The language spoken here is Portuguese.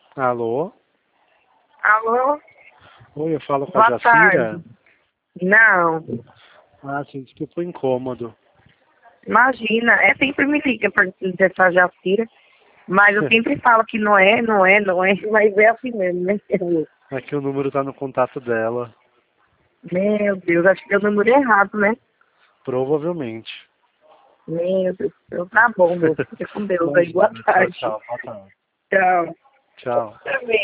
Alô? Alô? Oi, eu falo com a Boa Jacira? tarde. Não, Ah, sim, desculpa o incômodo. imagina, sempre me liga para dessa Jacira, mas eu sempre falo que não é, mas é assim mesmo, né? É que o número tá no contato dela. Meu Deus, acho que é o número errado, né? Provavelmente. Meu Deus, então tá bom, moço. Fica com Deus aí. Boa Imagina. Tchau, tarde. tchau. Boa tarde. Tchau. Tchau.